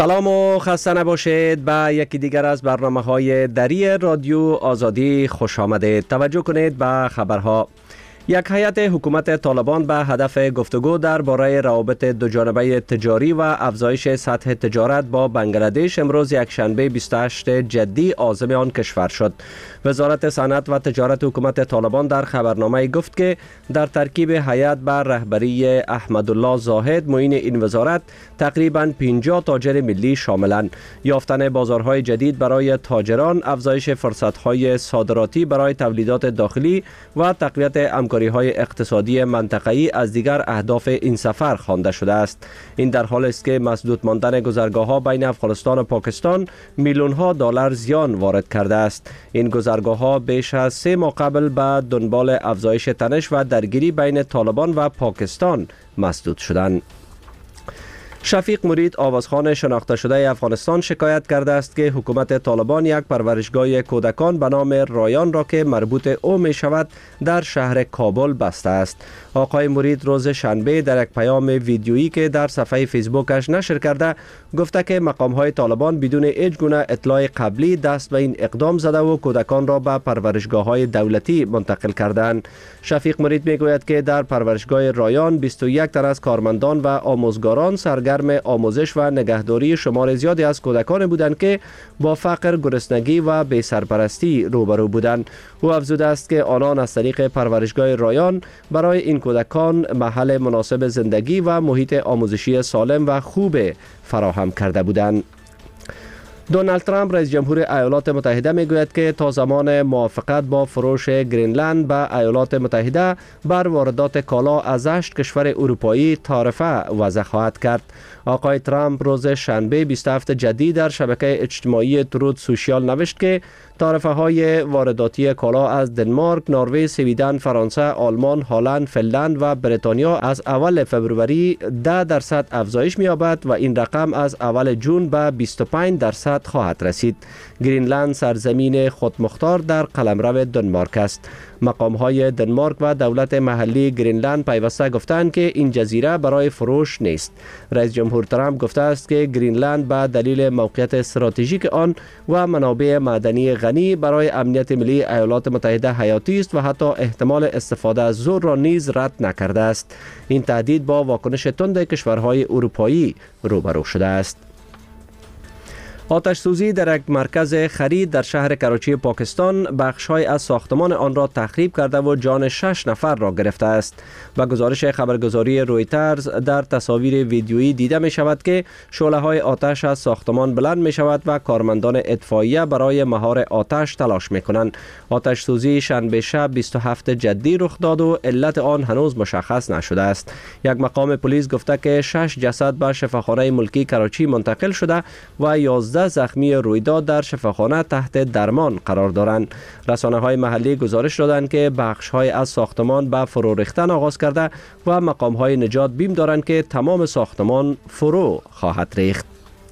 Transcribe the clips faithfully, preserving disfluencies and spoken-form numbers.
سلام و خسته نباشید. به یکی دیگر از برنامه‌های دری رادیو آزادی خوش آمدید. توجه کنید به خبرها. یک هیئت حکومت طالبان به هدف گفتگو درباره روابط دوجانبه تجاری و افزایش سطح تجارت با بنگلادش امروز یکشنبه بیست و هشتم جدی عازم آن کشور شد. وزارت صنعت و تجارت حکومت طالبان در خبرنامه گفت که در ترکیب هیئت به رهبری احمدالله زاهد معین این وزارت تقریباً پنجاه تاجر ملی شاملند. یافتن بازارهای جدید برای تاجران، افزایش فرصت‌های صادراتی برای تولیدات داخلی و تقویت همکاری‌های اقتصادی منطقه‌ای از دیگر اهداف این سفر خوانده شده است. این در حالی است که مسدود ماندن گذرگاه‌ها بین افغانستان و پاکستان میلیون‌ها دلار زیان وارد کرده است. این گذرگاه‌ها بیش از سه ماه قبل به دنبال افزایش تنش و درگیری بین طالبان و پاکستان مسدود شدند. شفیق مرید آوازخوان شناخته شده افغانستان شکایت کرده است که حکومت طالبان یک پرورشگاه کودکان به نام رایان را که مربوط او می شود در شهر کابل بسته است. آقای مرید روز شنبه در یک پیام ویدیویی که در صفحه فیسبوکش نشر کرده گفته که مقام‌های طالبان بدون هیچ گونه اطلاع قبلی دست به این اقدام زده و کودکان را به پرورشگاه‌های دولتی منتقل کردند. شفیق مرید میگوید که در پرورشگاه رایان بیست و یک تن از کارمندان و آموزگاران سرگرم آموزش و نگهداری شمار زیادی از کودکان بودند که با فقر، گرسنگی و بی سرپرستی روبرو بودند. او افزوده است که آنان از طریق پرورشگاه رایان برای این کودکان محل مناسب زندگی و محیط آموزشی سالم و خوب فراهم کرده بودند. دونالد ترامپ رئیس جمهور ایالات متحده میگوید که تا زمان موافقت با فروش گرینلند به ایالات متحده بر واردات کالا از هشت کشور اروپایی تعرفه وضع خواهد کرد. آقای ترامپ روز شنبه بیست و هفتم جدی در شبکه اجتماعی ترود سوشیال نوشت که تعرفه های وارداتی کالا از دنمارک، نروژ، سویدن، فرانسه، آلمان، هلند، فنلند و بریتانیا از اول فوریه ده درصد افزایش می‌یابد و این رقم از اول جون به بیست و پنج درصد خواهد رسید. گرینلند سرزمین خودمختار در قلمرو دنمارک است. مقام‌های دنمارک و دولت محلی گرینلند پیوسته گفتند که این جزیره برای فروش نیست. رئیس جمهور ترامپ گفته است که گرینلند به دلیل موقعیت استراتژیک آن و منابع معدنی غنی برای امنیت ملی ایالات متحده حیاتی است و حتی احتمال استفاده از زور را نیز رد نکرده است. این تهدید با واکنش تند کشورهای اروپایی روبرو شده است. آتش سوزی در یک مرکز خرید در شهر کراچی پاکستان بخش‌های از ساختمان آن را تخریب کرده و جان شش نفر را گرفته است. و گزارش خبرگزاری رویترز در تصاویر ویدیویی دیده می شود که شعله‌های آتش از ساختمان بلند می شود و کارمندان اطفائیه برای مهار آتش تلاش می کنند. آتش سوزی شنبه شب بیست و هفتم جدی رخ داد و علت آن هنوز مشخص نشده است. یک مقام پلیس گفته که شش جسد به شفاخانه ملکی کراچی منتقل شده و یازده زخمی رویداد در شفاخانه تحت درمان قرار دارند. رسانه‌های محلی گزارش دادند که بخش‌های از ساختمان به فرو ریختن آغاز کرده و مقام‌های نجات بیم دارند که تمام ساختمان فرو خواهد ریخت.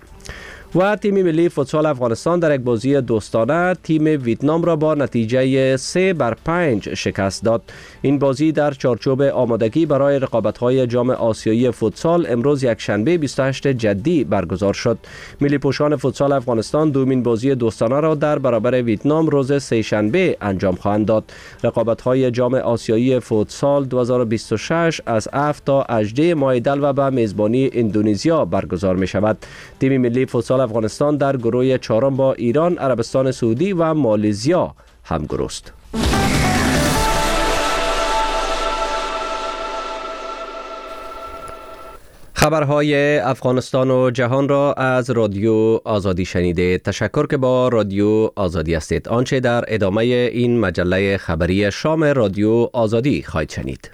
و تیم ملی فوتسال افغانستان در یک بازی دوستانه تیم ویتنام را با نتیجه سه بر پنج شکست داد. این بازی در چارچوب آمادگی برای رقابت‌های جام آسیایی فوتسال امروز یک شنبه بیست و هشتم جدی برگزار شد. ملی پوشان فوتسال افغانستان دومین بازی دوستانه را در برابر ویتنام روز سه شنبه انجام خواهند داد. رقابت‌های جام آسیایی فوتسال دو هزار و بیست و شش از هفت تا هجده ماه دلو به میزبانی اندونزیا برگزار می شود. تیم ملی فوتسال افغانستان در گروه چهارم با ایران، عربستان سعودی و مالزیا همگرو است. خبرهای افغانستان و جهان را از رادیو آزادی شنیدید. تشکر که با رادیو آزادی هستید. آنچه در ادامه این مجله خبری شام رادیو آزادی خواهید شنید.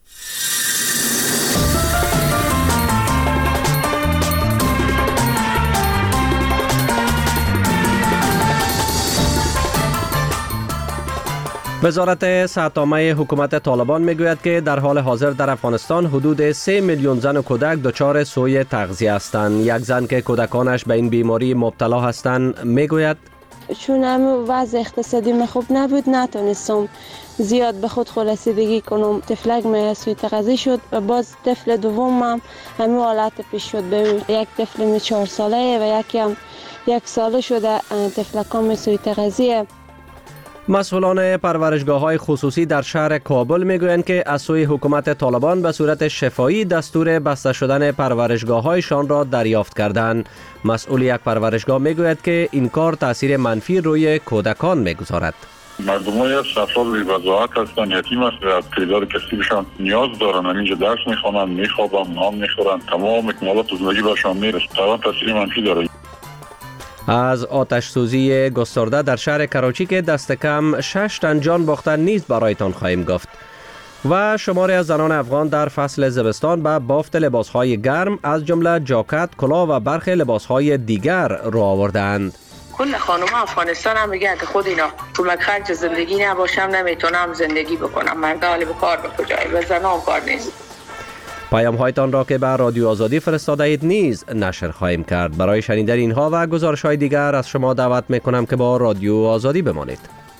وزارت صحت‌عامه حکومت طالبان میگوید که در حال حاضر در افغانستان حدود سه میلیون زن و کودک دچار سوء تغذیه هستند. یک زن که کودکانش به این بیماری مبتلا هستند میگوید چون هم وضع اقتصادی من خوب نبود نتونستم زیاد به خود خلاصیدگی کنم. تفلک من سوی تغذیه شد و باز طفل دوم هم همین حالت پیش شد. به یک طفل می چهار ساله و یکی هم یک ساله شده تفلکان سوی تغذیه. مسئولان پرورشگاه‌های خصوصی در شهر کابل میگویند که از سوی حکومت طالبان به صورت شفاهی دستور بسته شدن پرورشگاه‌هایشان را دریافت کردند. مسئول یک پرورشگاه میگوید که این کار تاثیر منفی روی کودکان میگذارد. مردمای از افراد بی وضاحت هستن، یتیم هستن، از تعداد کثیرشان نیاز دارن. همینجا درس میخوانن، میخوابن، نان میخورن، تمام اکمالات زندگی برشان میرسه. طبعا تاثیر منفی داره. از آتش سوزی گسترده در شهر کراچی که دست کم شش تن جان باختن نیز برایتان خواهیم گفت. و شماری از زنان افغان در فصل زمستان به بافت لباسهای گرم از جمله جاکت، کلاه و برخی لباسهای دیگر را آوردند. کل خانم افغانستان هم میگه که خود اینا کمک خرج زندگی نباشم نمیتونم زندگی بکنم. مرد حال به کار به کجای و زنان کار نیست. پیام هایتان را که به رادیو آزادی فرستاده اید نیز نشر خواهیم کرد. برای شنیدن اینها و گزارش های دیگر از شما دعوت میکنم که با رادیو آزادی بمانید.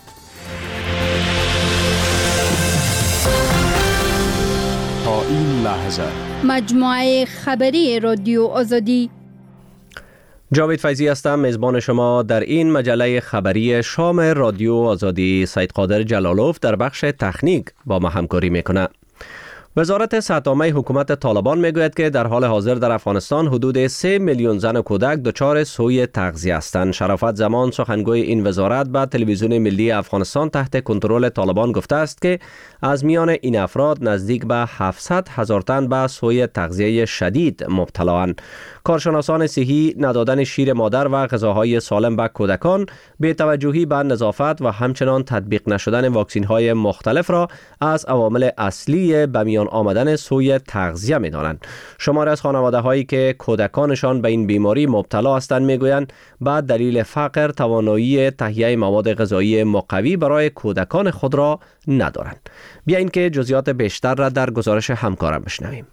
تا این لحظه مجموعه خبری رادیو آزادی. جاوید فیضی هستم، میزبان شما در این مجله خبری شام رادیو آزادی. سید قادر جلالوف در بخش تکنیک با ما همکاری میکنه. وزارت صحت عامه حکومت طالبان میگوید که در حال حاضر در افغانستان حدود سه میلیون زن و کودک دچار سوء تغذیه هستند. شرافت زمان سخنگوی این وزارت به تلویزیون ملی افغانستان تحت کنترل طالبان گفته است که از میان این افراد نزدیک به هفتصد هزار تن به سوء تغذیه شدید مبتلااند. کارشناسان صحی ندادن شیر مادر و غذاهای سالم به کودکان، بی‌توجهی به نظافت و همچنان تطبیق نشدن واکسین‌های مختلف را از عوامل اصلی به میان آمدن سوء تغذیه می‌دانند. شماری از خانواده‌هایی که کودکانشان به این بیماری مبتلا هستند می‌گویند به دلیل فقر توانایی تهیه مواد غذایی مقوی برای کودکان خود را ندارند. بیایید که جزئیات بیشتر را در گزارش همکارم بشنویم.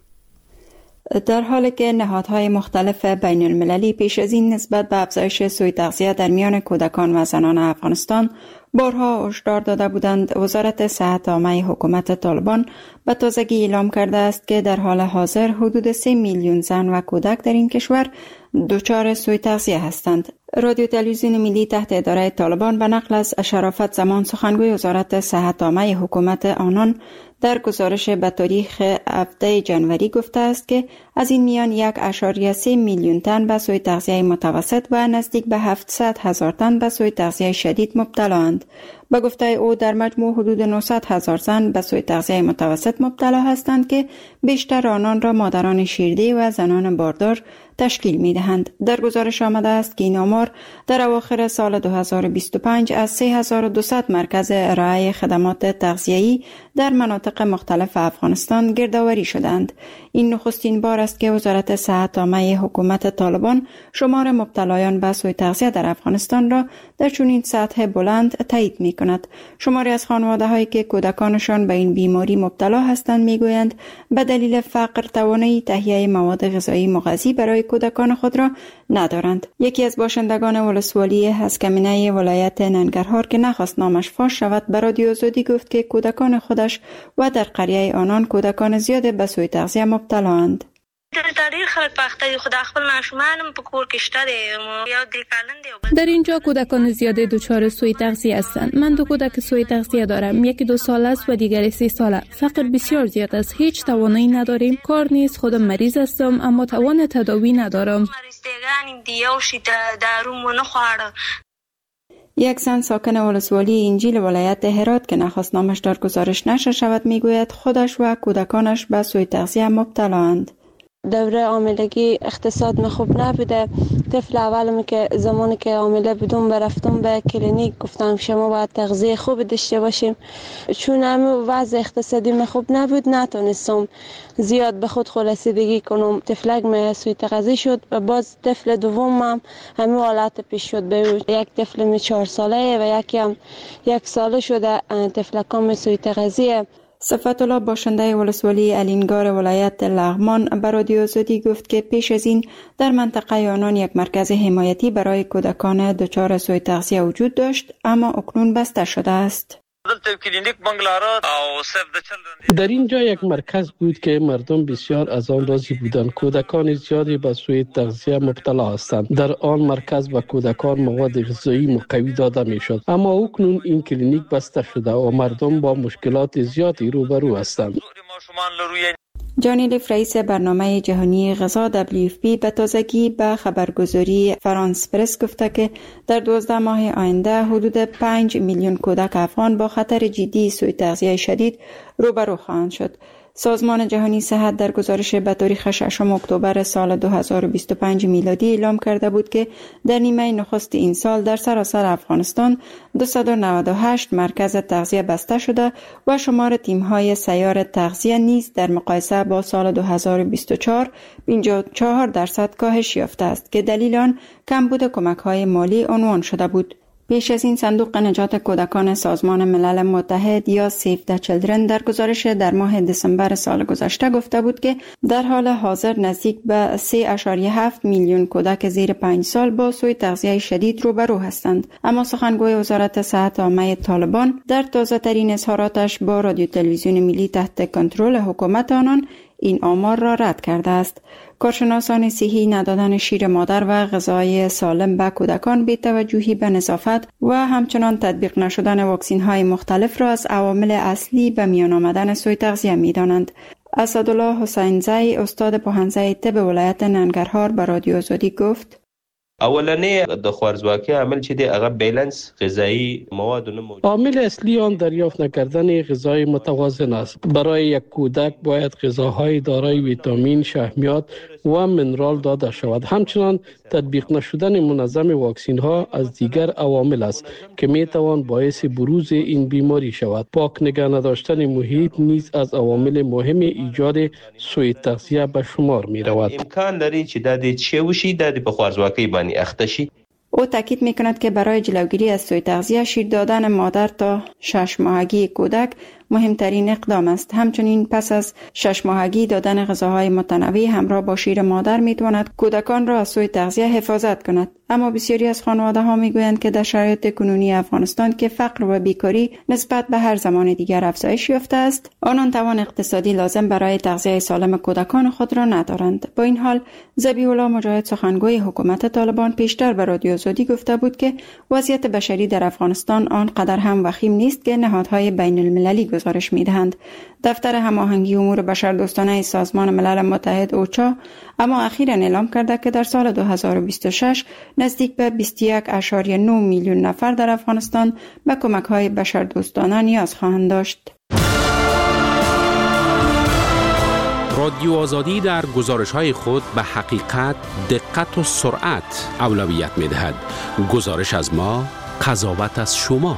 در حالی که نهادهای مختلف بین المللی پیش از این نسبت به افزایش سوء تغذیه در میان کودکان و زنان افغانستان بارها هشدار داده بودند، وزارت صحت عامه حکومت طالبان به تازگی اعلام کرده است که در حال حاضر حدود سه میلیون زن و کودک در این کشور دچار سوء تغذیه هستند. رادیو تلویزیون ملی تحت اداره طالبان به نقل از شرافت زمان سخنگوی وزارت صحت عامه حکومت آنان در گزارش به تاریخ هفدهم جنوری گفته است که از این میان یک اشاریه سه میلیون تن به سوء تغذیه متوسط و نزدیک به هفتصد هزار تن به سوء تغذیه شدید مبتلااند. به گفته او در مجموع حدود نهصد هزار زن به سوء تغذیه متوسط مبتلا هستند که بیشتر آنان را مادران شیرده و زنان باردار تشکیل می دهند. در گزارش آمده است که این آمار در اواخر سال دو هزار و بیست و پنج از سه هزار و دویست مرکز ارائه خدمات تغذیه‌ای در مناطق مختلف افغانستان گردآوری شدند. این نخستین بار است که وزارت صحت عامه حکومت طالبان شمار مبتلایان به سوء تغذیه در افغانستان را در چنین سطح بلند تایید می کند. شماری از خانواده‌هایی که کودکانشان به این بیماری مبتلا هستند میگویند به دلیل فقر توانایی تهیه مواد غذایی مغذی برای کودکان خود را ندارند. یکی از باشندگان ولسوالی هسکمینه ولایت ننگرهار که نخواست نامش فاش شود به رادیو آزادی گفت که کودکان خودش و در قریه آنان کودکان زیاد به سوء تغذیه مبتلااند. در اینجا کودکان زیاده دچار سوء تغذیه هستند. من دو کودک سوء تغذیه دارم، یکی دو سال است و دیگری سه ساله. فقر بسیار زیاد است، هیچ توانایی نداریم. کار نیست، خودم مریض هستم اما توان تداوی ندارم. یک زن ساکن ولسوالی انجیل ولایت هرات که نخواست نامش در گزارش نشر شود میگوید خودش و کودکانش به سوء تغذیه مبتلااند. دوره حاملگی اقتصاد من خوب نبوده. طفل اولم که زمانی که حامله بودم برفتم به کلینیک گفتم شما باید تغذیه خوب داشته باشیم. چون هم وضع اقتصادی من خوب نبود نتونستم زیاد به خود خلاصیدگی کنم. طفلک من سوء تغذیه شد و باز طفل دوم هم همین حالت پیش شد. به یک طفل من چهار ساله و یکی هم یک ساله شده. طفلکان من سوء تغذیه. صفت الله باشنده ولسوالی الینگار ولایت لغمان به رادیو آزادی گفت که پیش از این در منطقه آنان یک مرکز حمایتی برای کودکان دچار سوء تغذیه وجود داشت، اما اکنون بسته شده است. در اینجا یک مرکز بود که مردم بسیار از آن راضی بودند. کودکان زیادی به سوء تغذیه مبتلا هستند. در آن مرکز به کودکان مواد غذایی مقوی داده می شد، اما اکنون این کلینیک بسته شده و مردم با مشکلات زیادی روبرو هستند. جانی لیف رئیس برنامه جهانی غذا دبلیو اف پی به تازگی به خبرگزاری فرانس پرس گفته که در دوازده ماه آینده حدود پنج میلیون کودک افغان با خطر جدی سوء تغذیه شدید روبرو خواهند شد. سازمان جهانی صحت در گزارش به تاریخ ششم اکتبر سال دو هزار و بیست و پنج میلادی اعلام کرده بود که در نیمه نخست این سال در سراسر افغانستان دویست و نود و هشت مرکز تغذیه بسته شده و شمار تیم‌های سیار تغذیه نیز در مقایسه با سال دو هزار و بیست و چهار پنجاه و چهار درصد کاهش یافته است که دلیل آن کمبود کمک‌های مالی عنوان شده بود. پیش از این صندوق نجات کودکان سازمان ملل متحد یا سیو د چیلدرن در گزارش در ماه دسامبر سال گذشته گفته بود که در حال حاضر نزدیک به سه ممیز هفت میلیون کودک زیر پنج سال با سوء تغذیه شدید روبرو هستند. اما سخنگوی وزارت صحت عامه طالبان در تازه ترین اظهاراتش با رادیو تلویزیون ملی تحت کنترل حکومت آنان این آمار را رد کرده است. کارشناسان صحی ندادن شیر مادر و غذای سالم به کودکان بی توجهی به نظافت و همچنان تطبیق نشدن واکسین های مختلف را از عوامل اصلی به میان آمدن سوء تغذیه می دانند. اسدالله حسین زی استاد پوهنځی طب ولایت ننګرهار به رادیو آزادی گفت: اولنی د خوارزواکی عامل چې دی هغه بیلنس غذایی مواد نه موجود. عامل اصلی آن دریافت نکردن غذای متوازن است. برای یک کودک باید غذاهای دارای ویتامین، شحمیات و منرال داده شود. همچنان تطبیق نشدن منظم واکسین ها از دیگر عوامل است که می توان باعث بروز این بیماری شود. پاک نگه نداشتن محیط نیز از عوامل مهم ایجاد سوء تغذیه به شمار می رود. امکان لري چې د دې چوشي د په خوارزواکی باندې اخته شي. او تاکید می کند که برای جلوگیری از سوء تغذیه شیر دادن مادر تا شش ماهگی کودک مهمترین اقدام است. همچنین پس از شش ماهگی دادن غذاهای متنوع همراه با شیر مادر می تواند کودکان را از سوء تغذیه حفاظت کند. اما بسیاری از خانواده ها می گویند که در شرایط کنونی افغانستان که فقر و بیکاری نسبت به هر زمان دیگر افزایش یافته است، آنان توان اقتصادی لازم برای تغذیه سالم کودکان خود را ندارند. با این حال ذبیح الله مجاهد سخنگوی حکومت طالبان پیشتر به رادیو آزادی گفته بود که وضعیت بشری در افغانستان آنقدر هم وخیم نیست که نهادهای بین المللی گزارش می‌دهند. دفتر هماهنگی امور بشردوستانه سازمان ملل متحد اوچا اما اخیراً اعلام کرده که در سال دو هزار و بیست و شش نزدیک به بیست و یک ممیز نه میلیون نفر در افغانستان به کمک‌های بشردوستانه نیاز خواهند داشت. رادیو آزادی در گزارش‌های خود به حقیقت، دقت و سرعت اولویت می‌دهد. گزارش از ما، قضاوت از شما.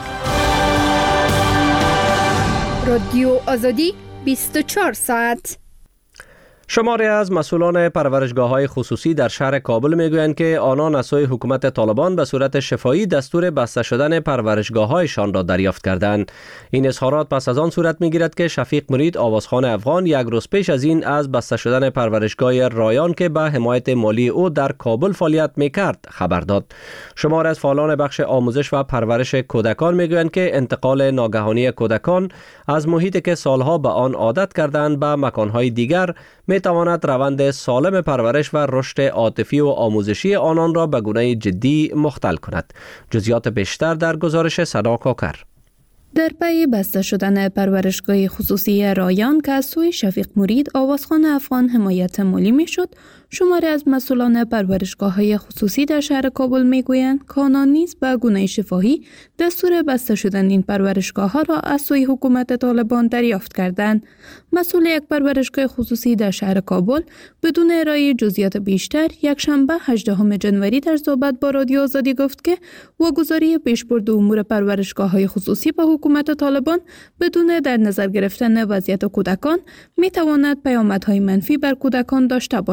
رادیو آزادی بیست و چهار ساعت. شماری از مسئولان پرورشگاه‌های خصوصی در شهر کابل میگویند که آنان از سوی حکومت طالبان به صورت شفاهی دستور بسته شدن پرورشگاه‌هایشان را دریافت کردند. این اظهارات پس از آن صورت میگیرد که شفیق مرید آوازخوان افغان یک روز پیش از این از بسته شدن پرورشگاه رایان که به حمایت مالی او در کابل فعالیت میکرد خبر داد. شماری از فعالان بخش آموزش و پرورش کودکان میگویند که انتقال ناگهانی کودکان از محیطی که سالها به آن عادت کردند به مکان‌های دیگر می تواند روند سالم پرورش و رشد عاطفی و آموزشی آنان را به گونه جدی مختل کند. جزئیات بیشتر در گزارش سنا کاکر. در پی بسته شدن پرورشگاه خصوصی رایان که از سوی شفیق مرید آوازخوان افغان حمایت مالی می شد، شماری از مسئولان پرورشگاه‌های خصوصی در شهر کابل می‌گویند که آنان نیز به گونه شفاهی دستور بسته شدن این پرورشگاه‌ها را از سوی حکومت طالبان دریافت کردند. مسئول یک پرورشگاه خصوصی در شهر کابل بدون ارائه جزئیات بیشتر یکشنبه هجدهم ژانویه در صحبت با رادیو آزادی گفت که واگذاری پیشبرد امور پرورشگاه‌های خصوصی به حکومت طالبان بدون در نظر گرفتن وضعیت کودکان می‌تواند پیامدهای منفی بر کودکان داشته باشد.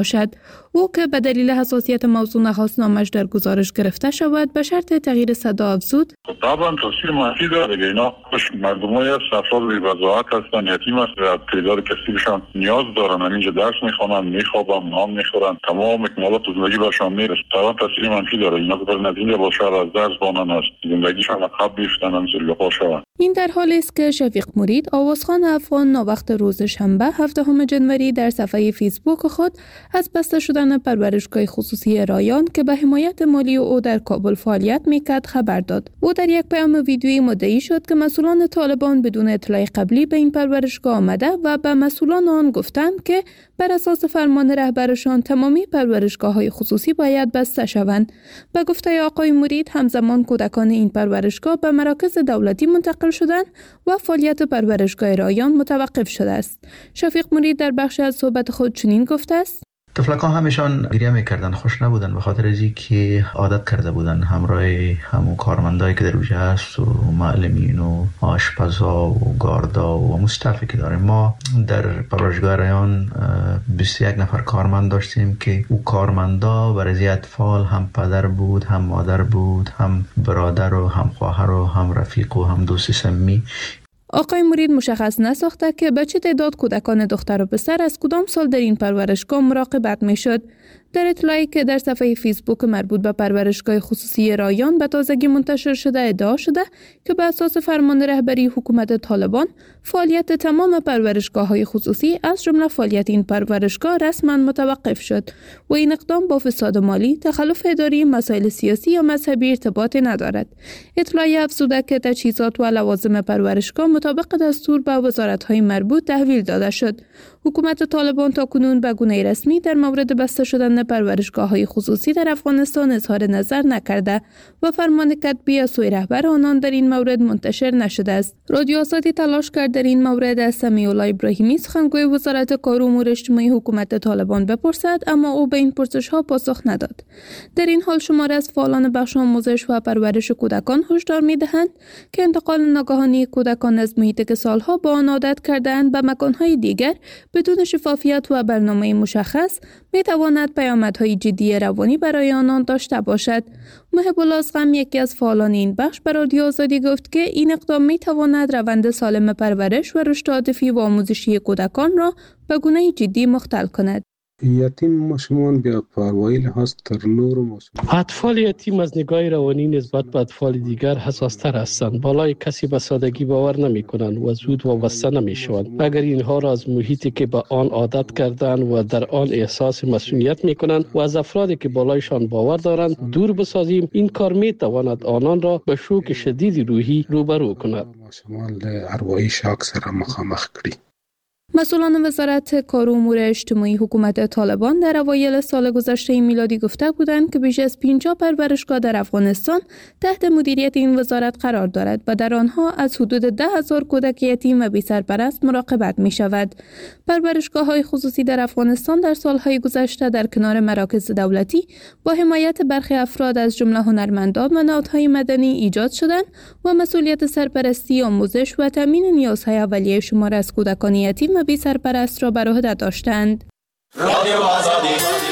او که به دلیل حساسیت موضوع نخواست نامش در گزارش گرفته شود به شرط تغییر صدا افزود: طبعا تاثیر منفی داره. اینا خوش مردمایی هست، افراد بی وضاحت هستن، یتیم هست و تعداد کثیرشان نیاز دارن. همینجا درس میخوانن، میخوابن، نان میخورن، تمام اکمالات زندگی برشان میرسه. طبعا تاثیر منفی داره. اینا که بر نتیجه با شهر از درس بانن است، زندگیشان عقب بیفتن، همینطور لپا شون. این در حالی است که شفیق مرید، آوازخوان افغان، ناوقت روز شنبه هفدهم ژانویه در صفحه فیسبوک خود از بسته شدن پرورشگاه خصوصی رایان که به حمایت مالی او در کابل فعالیت میکرد خبر داد. او در یک پیام ویدیویی مدعی شد که مسئولان طالبان بدون اطلاع قبلی به این پرورشگاه آمده و به مسئولان آن گفتند که بر اساس فرمان رهبرشان تمامی پرورشگاه‌های خصوصی باید بسته شوند. به گفته آقای مرید، همزمان کودکان این پرورشگاه به مراکز دولتی منتقل شدند و فعالیت پرورشگاه رایان متوقف شده است. شفیق مرید در بخش از صحبت خود چنین گفته است: طفلکان همیشان گریه میکردن، خوش نبودن به خاطر از اینکه عادت کرده بودن همراه همون کارمندایی که در اونجا هست و معلمین و آشپزا و گاردا و مستعفی که داریم. ما در پرورشگاه رایان بیست و یک نفر کارمند داشتیم که او کارمندا برای اطفال هم پدر بود، هم مادر بود، هم برادر و هم خواهر و هم رفیق و هم دوست صمیمی. آقای مرید مشخص نساخته که به چه تعداد کودکان دختر و پسر از کدام سال در این پرورشگاه مراقبت میشد. در اطلاعی که در صفحه فیسبوک مربوط به پرورشگاه خصوصی رایان به تازگی منتشر شده ادعا شده که به اساس فرمان رهبری حکومت طالبان فعالیت تمام پرورشگاه‌های خصوصی از جمله فعالیت این پرورشگاه رسما متوقف شد و این اقدام با فساد مالی، تخلف اداری، مسائل سیاسی یا مذهبی ارتباطی ندارد. اطلاعی افزوده که تجهیزات و لوازم پرورشگاه مطابق دستور به وزارت‌های مربوط تحویل داده شد. حکومت طالبان تاکنون به گونه رسمی در مورد بسته شدن پرورشگاه‌های خصوصی در افغانستان اظهار نظر نکرده و فرمان کتبی از سوی رهبر آنان در این مورد منتشر نشده است. رادیو آزادی تلاش کرد در این مورد از سمیع الله ابراهیمی، سخنگوی وزارت کار و امور اجتماعی حکومت طالبان بپرسد، اما او به این پرسش‌ها پاسخ نداد. در این حال شماری از فعالان بخش آموزش و پرورش کودکان هشدار می‌دهند که انتقال ناگهانی کودکان از محیطی که سالها با آن عادت کرده‌اند به مکان‌های دیگر بدون شفافیت و برنامه مشخص می‌تواند پیامدهای جدی روانی برای آنان داشته باشد. محب الله ازغم، یکی از فعالان این بخش، به رادیو آزادی گفت که این اقدام می‌تواند روند سالم پرورش و رشد عاطفی و آموزشی کودکان را به گونه جدی مختل کند. یتیم مسلمان بیا پروایی لحاظ تر نور مسلمان. اطفال یتیم از نگاه روانی نسبت به اطفال دیگر حساستر هستند. بالای کسی به سادگی باور نمی کنند و زود وابسته نمی شوند. اگر اینها را از محیطی که به آن عادت کردند و در آن احساس مسئولیت می کنند و از افرادی که بالایشان باور دارند دور بسازیم، این کار می تواند آنان را به شوک شدید روحی روبرو کند. مسلمان ارواحی شاک سره مخامخ کړي. مسئولان وزارت کار و امور اجتماعی حکومت طالبان در اوایل سال گذشته میلادی گفته بودند که بیش از پنجاه پرورشگاه در افغانستان تحت مدیریت این وزارت قرار دارد و در آنها از حدود ده هزار کودک یتیم و بی سرپرست مراقبت می شود. پرورشگاه‌های خصوصی در افغانستان در سالهای گذشته در کنار مراکز دولتی با حمایت برخی افراد از جمله هنرمندان و نهادهای مدنی ایجاد شدند و مسئولیت سرپرستی، آموزش و تامین نیازهای اولیه شمار از کودکان یتیم و بی سرپرست را بر عهده داشتند. رادیو آزادی.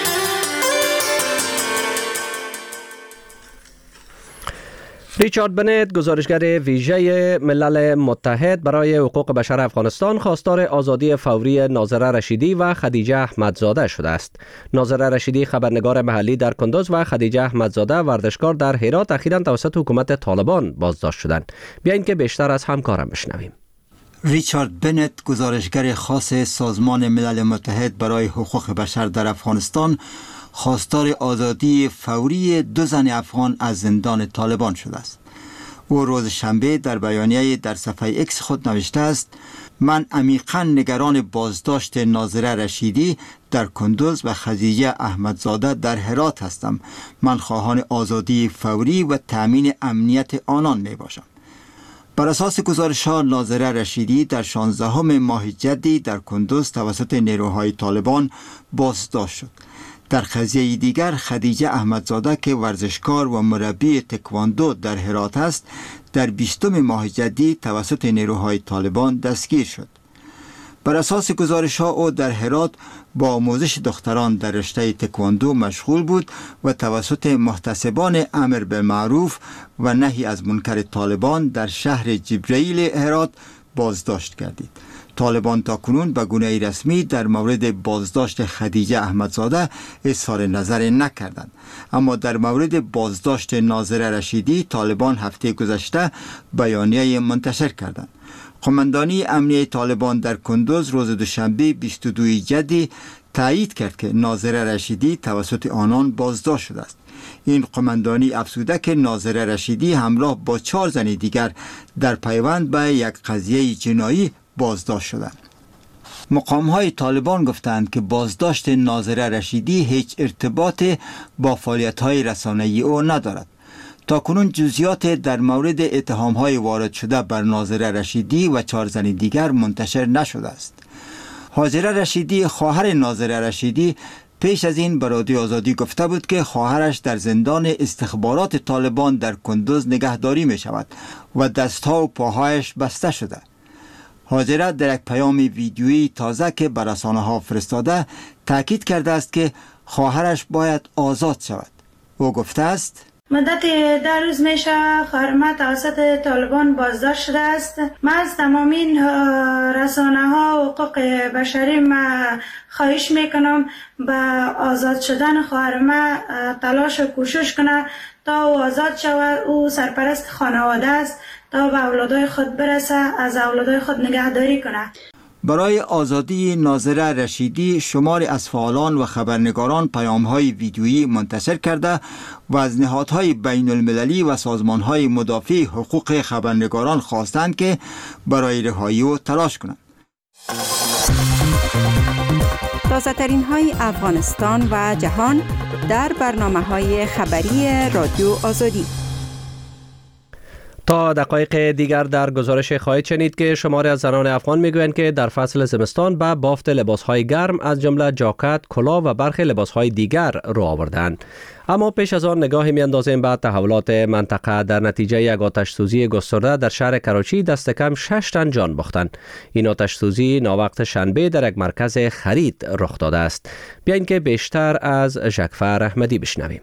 ریچارد بنت، گزارشگر ویژه ملل متحد برای حقوق بشر افغانستان، خواستار آزادی فوری ناظره رشیدی و خدیجه احمدزاده شده است. ناظره رشیدی خبرنگار محلی در کندوز و خدیجه احمدزاده ورزشکار در هرات اخیراً توسط حکومت طالبان بازداشت شدند. بیایید که بیشتر از همکارم بشنویم. ریچارد بنت، گزارشگر خاص سازمان ملل متحد برای حقوق بشر در افغانستان، خواستار آزادی فوری دو زن افغان از زندان طالبان شده است. او روز شنبه در بیانیه در صفحه اکس خود نوشته است: من عمیقاً نگران بازداشت ناظره رشیدی در کندوز و خدیجه احمدزاده در هرات هستم. من خواهان آزادی فوری و تأمین امنیت آنان می باشم. بر اساس گزارش‌ها، ناظره رشیدی در شانزدهم ماه جدی در کندوز توسط نیروهای طالبان بازداشت شد. در قضیه دیگر، خدیجه احمدزاده که ورزشکار و مربی تکواندو در هرات است، در بیستم ماه جدی توسط نیروهای طالبان دستگیر شد. بر اساس گزارش ها او در هرات با آموزش دختران در رشته تکواندو مشغول بود و توسط محتسبان امر بالمعروف و نهی از منکر طالبان در شهر جبرئیل هرات بازداشت گردید. طالبان تاکنون به گونه رسمی در مورد بازداشت خدیجه احمدزاده اظهار نظر نکردند، اما در مورد بازداشت ناظره رشیدی طالبان هفته گذشته بیانیه منتشر کردند. قماندانی امنیه طالبان در کندوز روز دوشنبه بیست و دوم جدی تایید کرد که ناظره رشیدی توسط آنان بازداشت شده است. این قماندانی افزوده که ناظره رشیدی همراه با چهار زن دیگر در پیوند به یک قضیه جنایی بازداشت شدند. مقام‌های طالبان گفتند که بازداشت ناظره رشیدی هیچ ارتباط با فعالیت‌های رسانه‌ای او ندارد. تاکنون جزئیات در مورد اتهام‌های وارد شده بر ناظره رشیدی و چهار زن دیگر منتشر نشده است. هاجره رشیدی خواهر ناظره رشیدی پیش از این به رادیو آزادی گفته بود که خواهرش در زندان استخبارات طالبان در کندوز نگهداری می شود و دستها و پاهایش بسته شده. هاجره در یک پیام ویدیویی تازه که به رسانه‌ها فرستاده تاکید کرده است که خواهرش باید آزاد شود. او گفته است: مدت ده روز میشه خواهر ما توسط طالبان بازداشت شده است. من از تمام این رسانه ها و حقوق بشری ما خواهش میکنم به آزاد شدن خواهر ما تلاش و کوشش کنه تا او آزاد شود. او سرپرست خانواده است تا به اولادای خود برسه، از اولادای خود نگهداری کنه. برای آزادی ناظره رشیدی شماری از فعالان و خبرنگاران پیام‌های ویدیویی منتشر کرده و از نهادهای بین المللی و سازمان‌های مدافع حقوق خبرنگاران خواستند که برای رهایی او تلاش کنند. تازه ترین های افغانستان و جهان در برنامه‌های خبری رادیو آزادی. تا دقایق دیگر در گزارش خواهید شنید که شماری از زنان افغان میگویند که در فصل زمستان به بافت لباسهای گرم از جمله جاکت، کلاه و برخی لباسهای دیگر رو آوردند. اما پیش از آن نگاهی میاندازیم به تحولات منطقه. در نتیجه یک آتش سوزی گسترده در شهر کراچی دست کم شش تن جان باختند. این آتش سوزی ناوقت شنبه در یک مرکز خرید رخ داده است. بیاین که بیشتر از ژکفر احمدی بشنویم.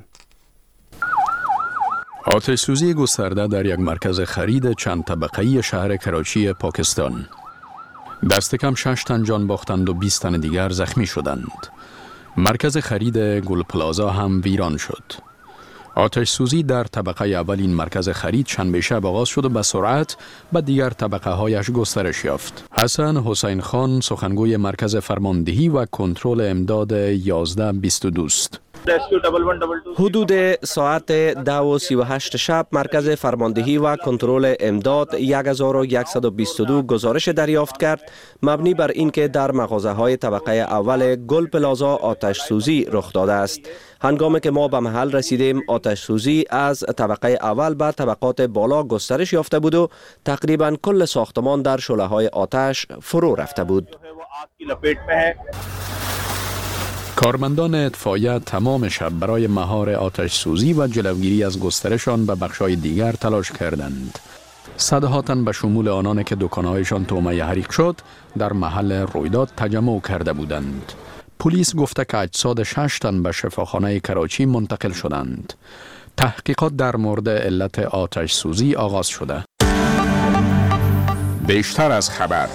آتش سوزی گسترده در یک مرکز خرید چند طبقه‌ای شهر کراچی پاکستان. دست کم شش تن جان باختند و بیست تن دیگر زخمی شدند. مرکز خرید گل پلازا هم ویران شد. آتش سوزی در طبقه اول این مرکز خرید شنبه شب آغاز شد و به سرعت به دیگر طبقه هایش گسترش یافت. حسن حسین خان سخنگوی مرکز فرماندهی و کنترل امداد یازده بیست و دو است. حدود ساعت ده و سی و هشت شب مرکز فرماندهی و کنترل امداد هزار و صد و بیست و دو گزارش دریافت کرد مبنی بر اینکه در مغازه های طبقه اول گل پلازا آتش سوزی رخ داده است. هنگامی که ما به محل رسیدیم آتش سوزی از طبقه اول به طبقات بالا گسترش یافته بود و تقریبا کل ساختمان در شعله های آتش فرو رفته بود. کارمندان اطفائیه تمام شب برای مهار آتش سوزی و جلوگیری از گسترش آن به بخش‌های دیگر تلاش کردند. صدها تن به شمول آنان که دکان‌هایشان طعمه حریق شد در محل رویداد تجمع کرده بودند. پلیس گفته که اجساد شش تن به شفاخانه کراچی منتقل شدند. تحقیقات در مورد علت آتش سوزی آغاز شده. بیشتر از خبر.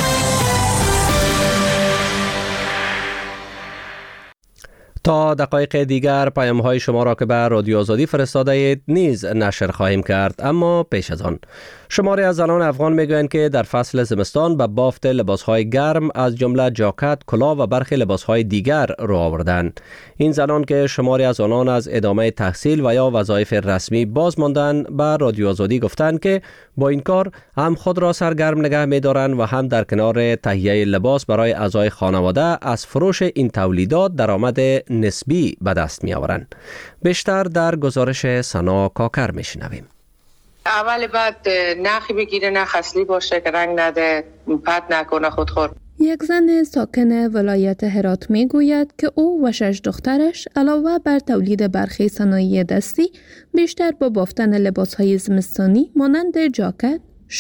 تا دقایق دیگر پیام های شما را که به رادیو آزادی فرستاده اید نیز نشر خواهیم کرد. اما پیش از آن شماری از زنان افغان میگویند که در فصل زمستان به بافت لباس های گرم از جمله جاکت، کلاه و برخی لباس های دیگر رو آوردند. این زنان که شماری از آنان از ادامه تحصیل و یا وظایف رسمی باز ماندند به رادیو آزادی گفتند که با این کار هم خود را سرگرم نگه می‌دارند و هم در کنار تهیه لباس برای اعضای خانواده از فروش این تولیدات درآمد نسبی به دست می‌آورند. بیشتر در گزارش سنا کاکر می‌شنویم. اول بعد نخی بگیره، نخ اصلی باشه که رنگ نده، پت نکنه خودخور. یک زن ساکن ولایت هرات می گوید که او و شش دخترش علاوه بر تولید برخی صنایع دستی بیشتر با بافتن لباس‌های زمستانی مانند جاکت، شال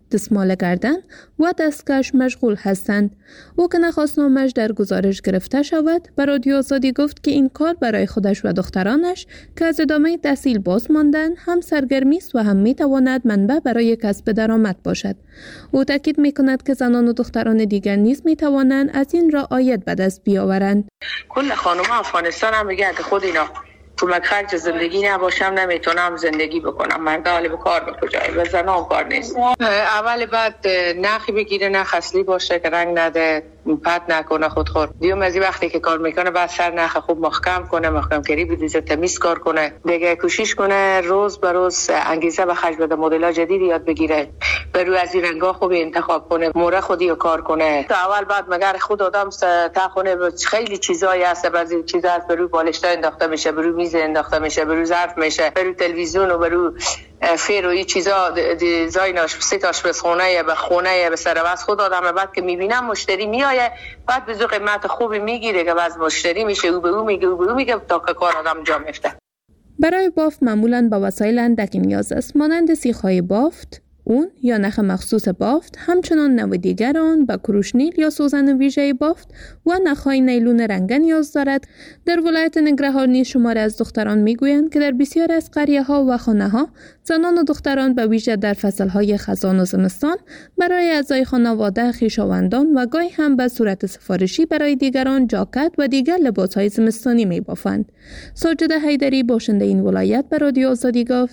دستمال کردن و دستکش مشغول هستند. او که نخواستنامش در گزارش گرفته شود، به رادیو آزادی گفت که این کار برای خودش و دخترانش که از ادامه تحصیل باز ماندن هم سرگرمی است و هم می تواند منبع برای کسب درآمد باشد. او تاکید می کند که زنان و دختران دیگر نیز می توانند از این راه عاید به دست بیاورند. کل خانم افغانستان هم میگه که خود اینا کمک خرج زندگی نباشم نمیتونم زندگی بکنم. مرد حالی به کار به کجایی و زنان کار نیست. اول بعد نخی بگیره، نخ اصلی باشه که رنگ نده، پت نکنه خود خور. دیوم از وقتی که کار میکنه بعد سر نخ خوب محکم کنه، محکم کاری بدیزه، تمیز کار کنه، دیگه کوشش کنه روز به روز انگیزه به خرج بده، مدل جدید یاد بگیره، برو از این رنگا خوب انتخاب کنه، موره خودی رو کار کنه. تا اول بعد مگر خود آدم تا خونه خیلی چیزایی هست، بعضی چیزا هست برو بالشتا انداخته میشه، برو میز انداخته میشه، برو ظرف میشه، برو تلویزیون و برو فیر و این چیزا دیزاین آشپزی آشپزخونه به خونه به سر واسه خود آدم بعد که میبینم مشتری میایه بعد به قیمت خوبی میگیره که باز مشتری میشه او به او میگه او به او میگه تا که کار آدم جا میفته. برای بافت معمولاً به وسایل اندکی نیاز است، مانند سیخ‌های بافت، اون یا نخ مخصوص بافت، همچنان نوع دیگر آن به کروشنیل یا سوزن ویژه بافت و نخهای نیلون رنگه نیاز دارد. در ولایت ننگرهار نیز شماری از دختران میگویند که در بسیار از قریه‌ها و خانه‌ها زنان و دختران به ویژه در فصل‌های خزان و زمستان برای اعضای خانواده، خویشاوندان و گاهی هم به صورت سفارشی برای دیگران جاکت و دیگر لباس‌های زمستانی می‌بافند. ساجده حیدری باشنده این ولایت به رادیو آزادی گفت: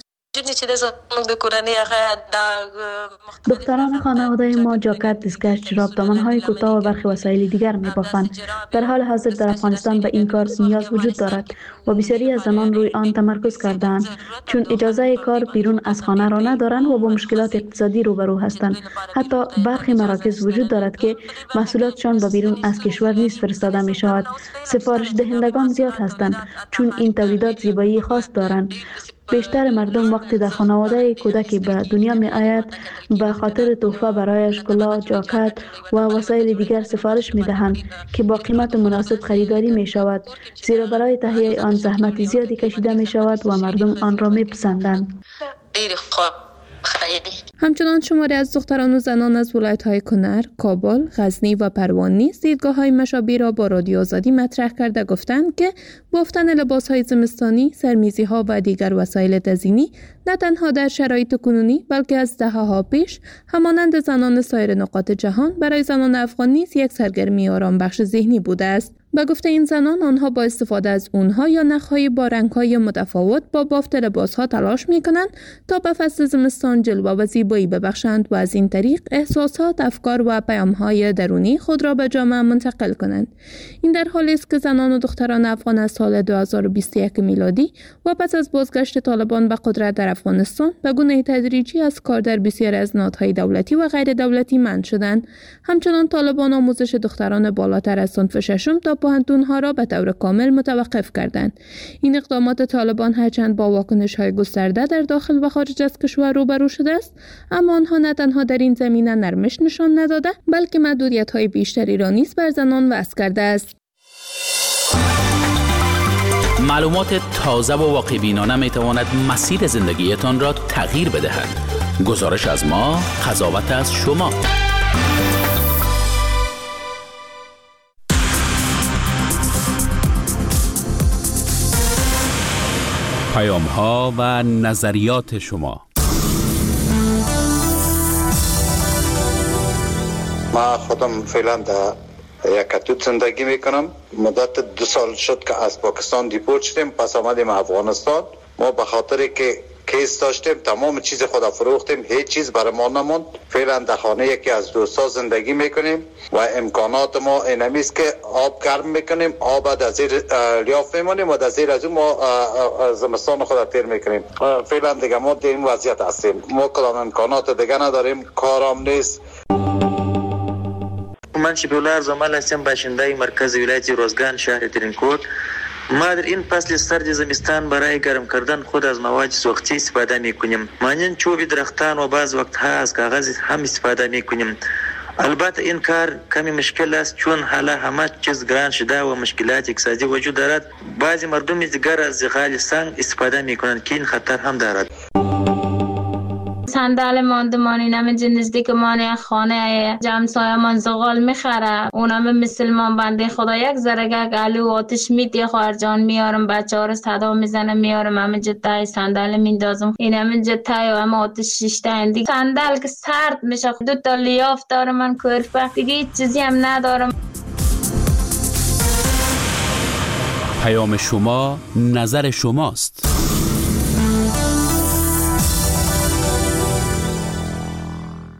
دختران خانواده ما جاکت، دستکش، جوراب، دامن‌های کوتاه و برخی وسایل دیگر می‌بافند. در حال حاضر در افغانستان به این کار نیاز وجود دارد و بسیاری از زنان روی آن تمرکز کرده‌اند، چون اجازه کار بیرون از خانه را ندارند و با مشکلات اقتصادی روبرو هستند. حتی برخی مراکز وجود دارد که محصولاتشان به بیرون از کشور نیز فرستاده می‌شود. سفارش دهندگان زیاد هستند، چون این تولیدات زیبایی خاص دارند. بیشتر مردم وقتی در خانواده کودکی به دنیا می آید به خاطر تحفه برایش کلاه، جاکت و وسایل دیگر سفارش می دهند که با قیمت مناسب خریداری می شود، زیرا برای تهیه آن زحمت زیادی کشیده می شود و مردم آن را می پسندند. همچنان شماری از دختران و زنان از ولایت‌های کنر، کابل، غزنی و پروان نیز دیدگاه‌های مشابه را با رادیو آزادی مطرح کرده گفتند که بافتن لباس‌های زمستانی، سرمیزی‌ها و دیگر وسایل تزیینی نه تنها در شرایط کنونی بلکه از دهه‌ها پیش همانند زنان سایر نقاط جهان برای زنان افغان نیز یک سرگرمی آرامبخش ذهنی بوده است. به گفته این زنان، آنها با استفاده از اونها یا نخهای با رنگ‌های متفاوت با بافت لباس‌ها تلاش می‌کنند تا به فصل زمستان جلوه و زیبایی ببخشند و از این طریق احساسات، افکار و پیام‌های درونی خود را به جامعه منتقل کنند. این در حالی است که زنان و دختران افغان از سال دو هزار و بیست و یک میلادی و پس از بازگشت طالبان به قدرت در افغانستان به گونه تدریجی از کار در بسیاری از نهادهای دولتی و غیر دولتی منع شدند. همچنان طالبان آموزش دختران بالاتر از صنف ششم تا پوهنتون‌ها را به طور کامل متوقف کردند. این اقدامات طالبان هرچند با واکنش‌های گسترده در داخل و خارج از کشور روبرو شده است، اما آنها نه تنها در این زمینه نرمش نشان نداده بلکه محدودیت‌های بیشتری را نیز بر زنان وضع کرده است. معلومات تازه و واقع بینانه می تواند مسیر زندگیتان را تغییر بدهد. گزارش از ما، قضاوت از شما. پیام ها و نظریات شما. ما خودم فعلا در یکتوت زندگی میکنم. مدت دو سال شد که از پاکستان دیپورت شدیم، پس آمدیم افغانستان. ما به خاطر که کیس داشتیم تمام چیز خود فروختیم، هیچ چیز برای ما نموند. فعلا در خانه یکی از دوستا زندگی میکنیم و امکانات ما اینمی است که آب گرم میکنیم، آب در زیر لیاف میمونیم و در زیر از اون ما زمستان خود تیر میکنیم. فعلا دیگه ما در این وضعیت هستیم. ما کدام امکانات دیگه نداریم، کارام نیست. من شبیه‌الله ارزمال هستم، باشنده مرکز ولایت روزگان شهر ترینکوت. ما در این فصل سرد زمستان برای گرم کردن خود از مواد سوختی استفاده میکنیم. مانند چوب درختان و بعض وقتها از کاغذ هم استفاده میکنیم. البته این کار کمی مشکل است چون حالا همه چیز گران شده و مشکلات اقتصادی وجود دارد. بعضی مردم دیگر از زغال سنگ استفاده میکنند که این خطر هم دارد. صندل ماندمانی نمیجه نزدیک مانی خانه جمسایه من زغال میخره، اونم مسلمان بنده خدا یک زرگه گلو آتش میدی خواهر جان میارم بچه ها رو صدا میزنه میارم همینجا تای صندل میندازم، این همینجا تای و همه آتش شیشته اندی صندل که سرد میشه، دو تا لیاف دارم من کرفه دیگه هیچ چیزی هم ندارم. پیام شما نظر شماست.